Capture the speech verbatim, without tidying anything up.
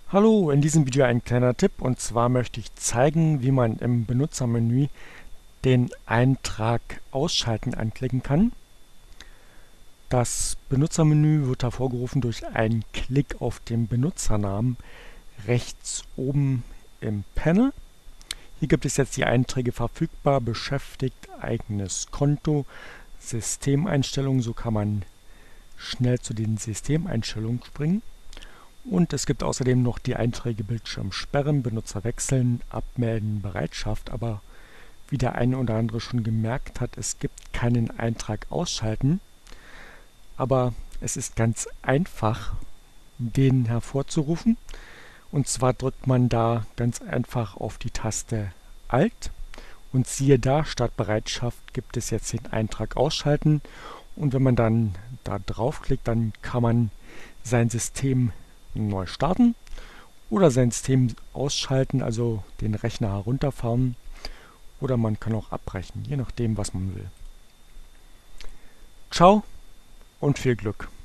Hallo, in diesem Video ein kleiner Tipp, und zwar möchte ich zeigen, wie man im Benutzermenü den Eintrag ausschalten anklicken kann. Das Benutzermenü wird hervorgerufen durch einen Klick auf den Benutzernamen rechts oben im Panel. Hier gibt es jetzt die Einträge verfügbar, beschäftigt, eigenes Konto, Systemeinstellungen, so kann man schnell zu den Systemeinstellungen springen. Und es gibt außerdem noch die Einträge Bildschirm sperren, Benutzer wechseln, abmelden, Bereitschaft. Aber wie der eine oder andere schon gemerkt hat, es gibt keinen Eintrag ausschalten. Aber es ist ganz einfach, den hervorzurufen. Und zwar drückt man da ganz einfach auf die Taste Alt. Und siehe da, statt Bereitschaft gibt es jetzt den Eintrag ausschalten. Und wenn man dann da draufklickt, dann kann man sein System neu starten oder sein System ausschalten, also den Rechner herunterfahren, oder man kann auch abbrechen, je nachdem, was man will. Ciao und viel Glück!